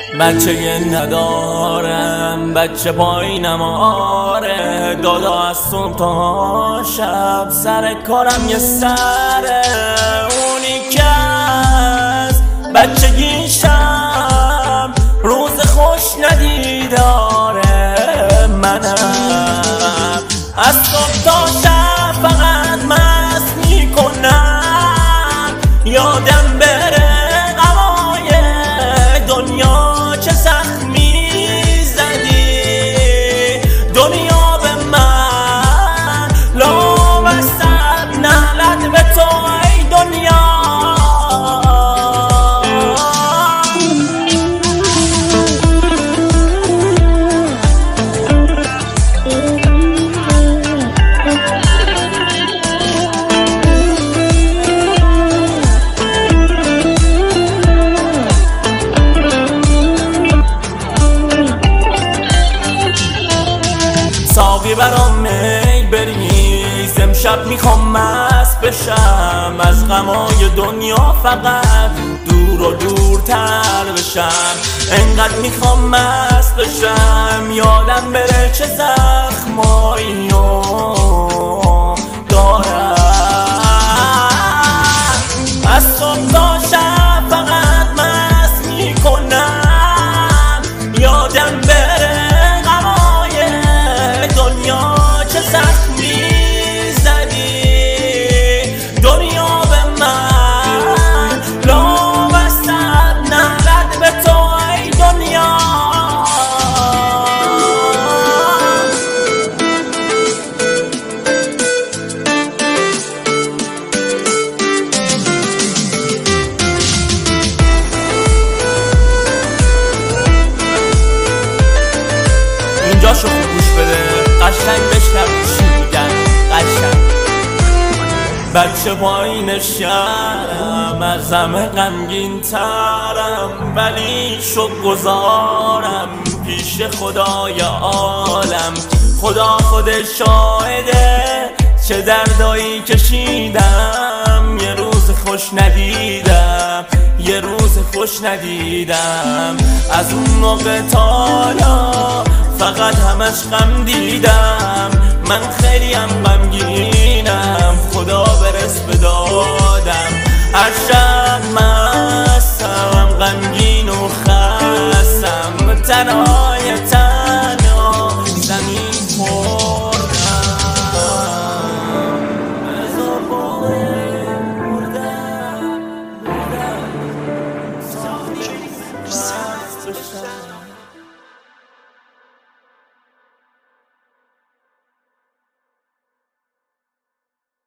بچه ندارم، بچه پایینم آره، دادا از صبح تا شب سر کارم یه سره. اونی که از بچگیشم روز خوش ندیداره، منم از صبح تا شب فقط مست میکنم، یادم بره غمای دنیا چه سخت میزدی. دنیا به من لامصب نعلت به تو ای دنیا. ساقی برام می بریز، امشب میخوام مست بشم، از غمای دنیا فقط دور و دورتر بشم. انقدر میخوام مست بشم یادم بره چه زخمایی دارم. از صبح تا شب فقط مست میکنم، یادم بره دنیا چه سخت میزدی. دنیا به من لامصب نعلت به تو ای دنیا. اینجا شو خوب گوش بده، قشنگ بشنو چی میگن قشنگ. بچه پایین شهرم، از همه غمگین ترم، ولی شکرگزارم پیش خدای عالم. خدا خودش شاهده چه دردایی کشیدم، یه روز خوش ندیدم، یه روز خوش ندیدم. از اون موقع تا حالا فقط همش غم دیدم، من خیلی هم غمگینم، خدا برس به دادم. هر شب مستم غمگین و خستم، تنهای تنها زمین خوردم. بذار بردم ساختی مست بشم.